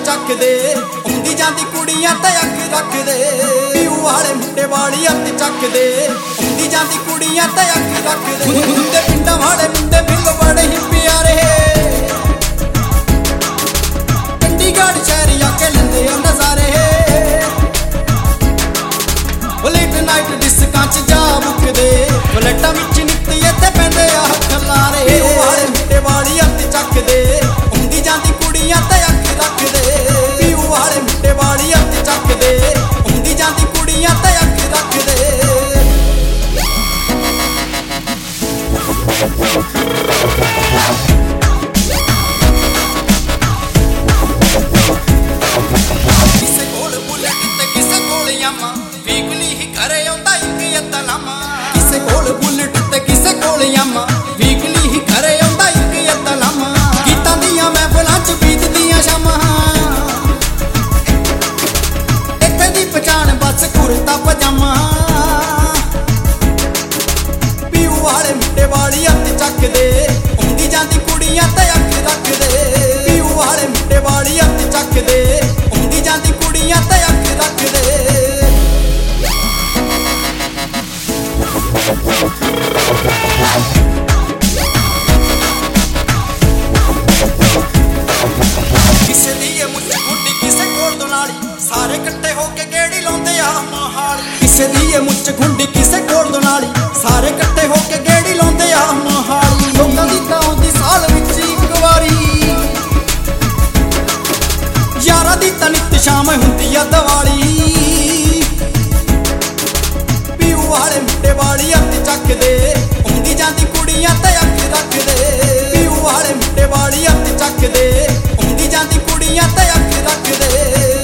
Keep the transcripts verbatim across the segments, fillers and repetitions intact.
ਚੱਕਦੇ ਹੁੰਦੀ ਜਾਂਦੀ ਕੁੜੀਆਂ ਤੇ ਅੱਖ ਰੱਖਦੇ ਪੀਊ ਵਾਲੇ ਮੁੰਡੇ ਵਾਲੀ ਹੱਥ ਚੱਕਦੇ ਹੁੰਦੀ ਜਾਂਦੀ ਕੁੜੀਆਂ ਤੇ ਅੱਖ ਰੱਖਦੇ ਹੁੰਦੇ ਪਿੰਡਾਂ ਵਾਲੇ ਮੁੰਡੇ ਬਿੱਲ ਬੜੇ ਹੀ ਪਿਆਰੇ ਚੰਡੀਗੜ੍ਹ ਸ਼ਹਿਰ ਆ ਕੇ ਲੈਂਦੇ ਉਹ ਨਜ਼ਾਰੇ ਲੇਟ ਨਾਈਟ ਡਿਸਕਾਂ ਚ ਜਾ ਮੁੱਕਦੇ ਫਲੈਟਾਂ ਵਿੱਚ ਨਿੱਤੀ ਇੱਥੇ ਪੈਂਦੇ ਆ ਖਲਾਰੇ ਪੀਊ ਵਾਲੇ ਮੁੰਡੇ ਵਾਲੀ ਹੱਥ ਚੱਕਦੇ ਹੁੰਦੀ ਜਾਂਦੀ ਕੁੜੀਆਂ ਤੇ ਅੱਖ ਰੱਖਦੇ ਪੀਊ ਵਾਲੇ ਮੁੰਡੇ ਵਾਲੀ ਹੱਥ ਚੱਕਦੇ ਹੁੰਦੀ ਜਾਂਦੀ ਕੁੜੀਆਂ ਤੇ ਅੱਖ ਰੱਖਦੇ ਕਿਸੇ ਕੋਲ ਬੁਲਟ ਤੇ ਕਿਸੇ ਕੋਲ ਯਾਮਾ ਵੀਕਲੀ ਹੀ ਘਰੇ ਆਉਂਦਾ ਇੱਕ ਅੱਧਾ ਲਾਮਾ ਕਿਸੇ ਕੋਲ ਬੁਲਟ ਤੇ ਕਿਸੇ ਕੋਲ ਯਾਮਾ ਵੀਕਲੀ ਹੀ ਘਰੇ ਆਉਂਦਾ ਇੱਕ ਅੱਧਾ ਲਾਮਾ ਗੀਤਾਂ ਦੀਆਂ ਮਹਿਫਲਾਂ ਚ ਬੀਤਦੀਆਂ ਸ਼ਾਮਾਂ ਇੱਥੇ ਦੀ ਪਛਾਣ ਬਸ ਕੁਰਤਾ ਪਜਾਮਾ ਪੀਊ ਵਾਲੇ ਮੁੰਡੇ ਵਾਲੀ ਹੱਥ ਚੱਕਦੇ ਹੁੰਦੀ ਜਾਂਦੀ ਕੁੜੀਆਂ ਤੇ ਅੱਖ ਰੱਖਦੇ ਪੀਊ ਵਾਲੇ ਮੁੰਡੇ ਵਾਲੀ ਹੱਥ ਚੱਕਦੇ ਹੁੰਦੀ ਜਾਂਦੀ ਕੁੜੀਆਂ ਤੇ ਅੱਖ ਰੱਖਦੇ ਕਿਸੇ ਦੀ ਇਹ ਮੁੱਛ ਗੁੰਡੀ ਕਿਸੇ ਕੋਲ ਦੁਨਾਲੀ ਸਾਰੇ ਇਕੱਠੇ ਹੋ ਕੇ ਗੇੜੀ ਲਾਉਂਦੇ ਆ ਮਹਾਲੀ ਕਿਸੇ ਦੀ ਇਹ ਮੁੱਛ ਗੁੰਡੀ ਕਿਸੇ ਕੋਲ ਦੁਨਾਲੀ ਸਾਰੇ ਇਕੱਠੇ ਹੋ ਕੇ ਗੇੜੀ ਲਾਉਂਦੇ ਆ ਮਹਾਲੀ ਲੋਕਾਂ ਦੀ ਤਾਂ ਆਉਂਦੀ ਸਾਲ ਵਿੱਚ ਇੱਕ ਵਾਰੀ ਯਾਰਾਂ ਦੀ ਤਾਂ ਨਿੱਤ ਸ਼ਾਮ ਹੁੰਦੀ ਆ ਦੀਵਾਲੀ ਪੀਊ ਵਾਲੇ ਮੁੰਡੇ ਵਾਲੀ ਹੱਥ ਚੱਕਦੇ ਹੁੰਦੀ ਜਾਂਦੀ ਕੁੜੀਆਂ ਤੇ ਅੱਖ ਰੱਖਦੇ ਪੀਊ ਵਾਲੇ ਮੁੰਡੇ ਵਾਲੀ ਹੱਥ ਚੱਕਦੇ ਹੁੰਦੀ ਜਾਂਦੀ ਕੁੜੀਆਂ ਤੇ ਅੱਖ ਰੱਖਦੇ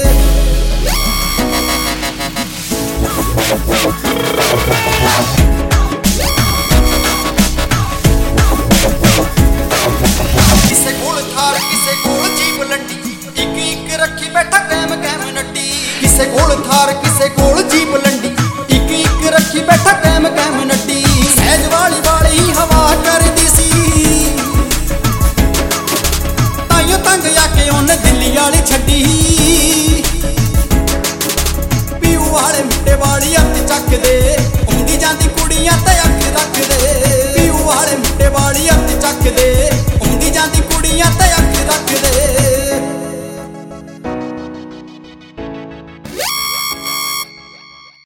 ਕਿਸੇ ਕੋਲ ਥਾਰ ਕਿਸੇ ਕੋਲ ਜੀਪ ਲੰਡੀ ਇੱਕ ਇੱਕ ਰੱਖੀ ਬੈਠਾ ਕੈਮ ਕੈਮ ਨੱਟੀ ਕਿਸੇ ਕੋਲ ਥਾਰ ਕਿਸੇ ਕੋਲ ਜੀਪ ਲੰਡੀ ਇੱਕ ਇੱਕ ਰੱਖੀ ਬੈਠਾ ਕੈਮ ਕੈਮ ਨੱਟੀ ਸਹਿਜ ਵਾਲੀ ਵਾਲੀ ਹਵਾ ਕਰਦੀ ਸੀ ਤਾਈਓ ਤੰਗ ਆ ਕੇ ਉਹਨੇ ਦਿੱਲੀ ਵਾਲੀ ਛੱਡੀ ਪੀਊ ਵਾਲੇ ਮੁੰਡੇ ਵਾਲੀ ਹੱਥ ਚੱਕਦੇ ਹੁੰਦੀ ਜਾਂਦੀ ਕੁੜੀਆਂ ਤੇ ਅੱਖ ਰੱਖਦੇ ਪੀਊ ਵਾਲੇ ਮੁੰਡੇ ਵਾਲੀ ਹੱਥ ਚੱਕਦੇ ਹੁੰਦੀ ਜਾਂਦੀ ਕੁੜੀਆਂ ਤੇ